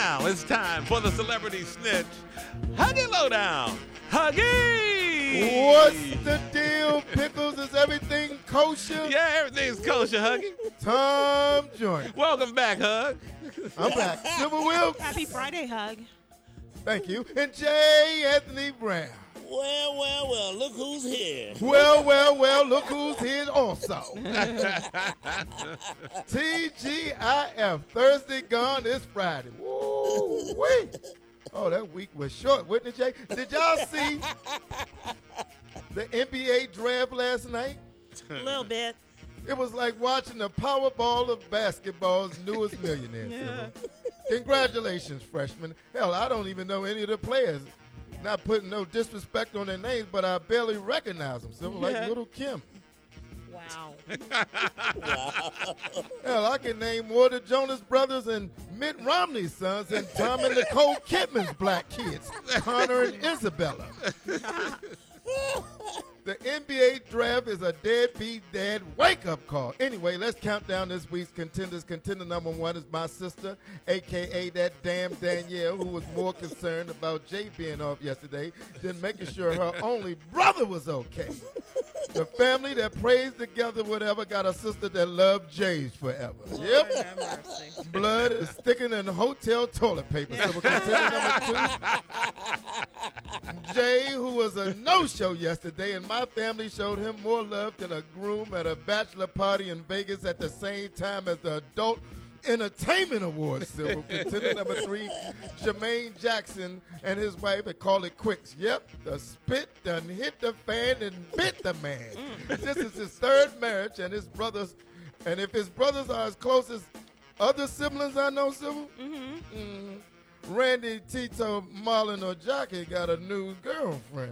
now it's time for the Celebrity Snitch Huggy Lowdown. Huggy! What's the deal, Pickles? Is everything kosher? Yeah, everything's kosher, Huggy. Tom Joint. Welcome back, Hug. I'm back. Silver Wilkes. Happy Friday, Hug. Thank you. And J. Anthony Brown. Well, look who's here. Well, look who's here also. TGIF, Thursday gone, it's Friday. Woo, wait. Oh, that week was short, wasn't it, Jay? Did y'all see the NBA draft last night? A little bit. It was like watching the Powerball of basketball's newest millionaire. Yeah. Congratulations, freshmen. Hell, I don't even know any of the players. Not putting no disrespect on their names, but I barely recognize them. So like Little Kim. Wow. Hell, I can name more of the Jonas Brothers and Mitt Romney's sons than Tom and Nicole Kidman's black kids, Connor and Isabella. The NBA draft is a deadbeat dad wake-up call. Anyway, let's count down this week's contenders. Contender number one is my sister, a.k.a. that damn Danielle, who was more concerned about Jay being off yesterday than making sure her only brother was okay. The family that prays together whatever got a sister that loved Jay's forever. Yep. Lord have mercy. Blood is sticking in hotel toilet paper. So we're contender number two. Jay, who was a no-show yesterday, and my family showed him more love than a groom at a bachelor party in Vegas at the same time as the Adult Entertainment Awards. So contender number three, Jermaine Jackson and his wife had called it quits. Yep, the spit done hit the fan and bit the man. This is his third marriage, and his brothers, and if his brothers are as close as other siblings I know, Sybil, Randy, Tito, Marlon, or Jockey got a new girlfriend.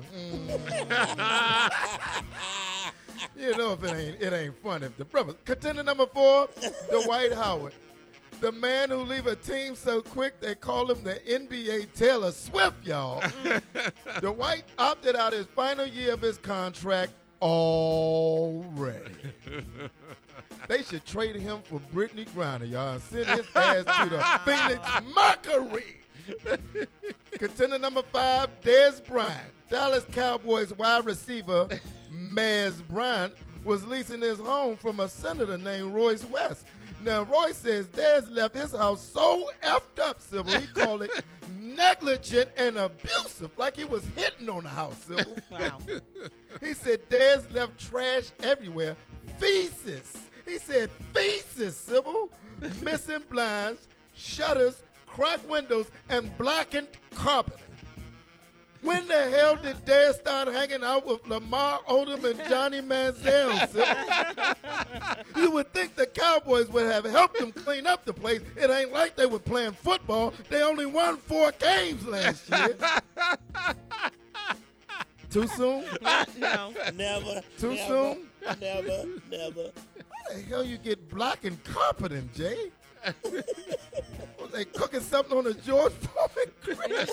You know if it ain't fun if the brothers. Contender number four, Dwight Howard. The man who leave a team so quick they call him the NBA Taylor Swift, y'all. Dwight opted out his final year of his contract already. They should trade him for Brittany Griner, y'all, and send his ass to the Phoenix Mercury. Contender number five, Dez Bryant. Dallas Cowboys wide receiver Maz Bryant was leasing his home from a senator named Royce West. Now, Royce says Dez left his house so effed up, Sybil, he called it negligent and abusive, like he was hitting on the house, Sybil. Wow. He said Dez left trash everywhere. Feces. He said feces, Sybil. Missing blinds, shutters, cracked windows, and blackened carpeting. When the hell did Dez start hanging out with Lamar Odom and Johnny Manziel, Sybil? You would think the Cowboys would have helped them clean up the place. It ain't like they were playing football. They only won 4 games last year. Too soon? No. Never. Too soon? Never. How the hell you get blackened carpeting, Jay? Was they cooking something on the George Foreman grill?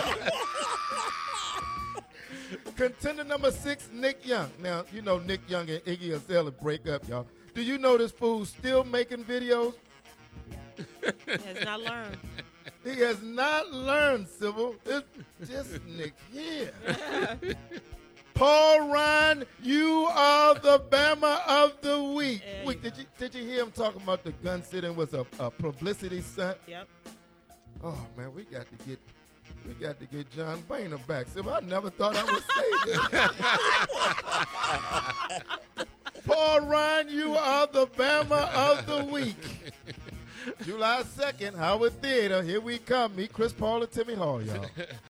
Contender number 6, Nick Young. Now, you know Nick Young and Iggy Azalea break up, y'all. Do you know this fool still making videos? He has not learned. He has not learned, Sybil. It's just Nick here. Paul Ryan, you are the Bama of the week. Wait, did you hear him talking about the gun sitting was a publicity stunt? Yep. Oh man, we got to get John Boehner back. So I never thought I would say that. Paul Ryan, you are the Bama of the week. July 2nd, Howard Theater. Here we come. Meet Chris Paul and Timmy Hall, y'all.